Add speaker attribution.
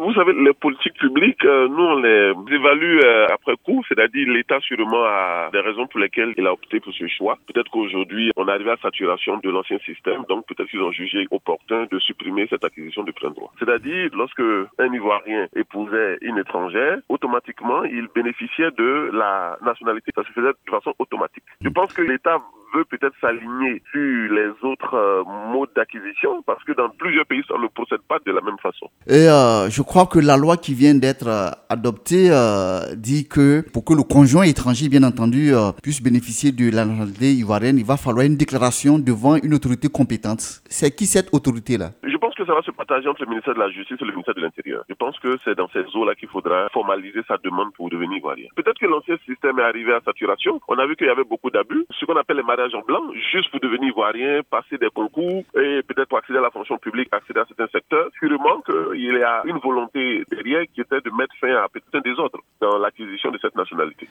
Speaker 1: Vous savez, les politiques publiques, nous, on les évalue après coup, c'est-à-dire l'État sûrement a des raisons pour lesquelles il a opté pour ce choix. Peut-être qu'aujourd'hui, on est arrivé à la saturation de l'ancien système, donc peut-être qu'ils ont jugé opportun de supprimer cette acquisition de plein droit. C'est-à-dire, lorsque un Ivoirien épousait une étrangère, automatiquement, il bénéficiait de la nationalité. Ça se faisait de façon automatique. Je pense que l'État veut peut-être s'aligner sur les autres modes d'acquisition parce que dans plusieurs pays, ça ne procède pas de la même façon.
Speaker 2: Et je crois que la loi qui vient d'être adoptée dit que pour que le conjoint étranger, bien entendu, puisse bénéficier de la nationalité ivoirienne, il va falloir une déclaration devant une autorité compétente. C'est qui cette autorité-là?
Speaker 1: Je pense que ça va se partager entre le ministère de la Justice et le ministère de l'Intérieur. Je pense que c'est dans ces eaux-là qu'il faudra formaliser sa demande pour devenir ivoirien. Peut-être que l'ancien système est arrivé à saturation. On a vu qu'il y avait beaucoup d'abus. Ce qu'on appelle les mariages en blanc, juste pour devenir ivoirien, passer des concours et peut-être pour accéder à la fonction publique, accéder à certains secteurs. Sûrement qu'il y a une volonté derrière qui était de mettre fin à peut-être un désordre dans l'acquisition de cette nationalité.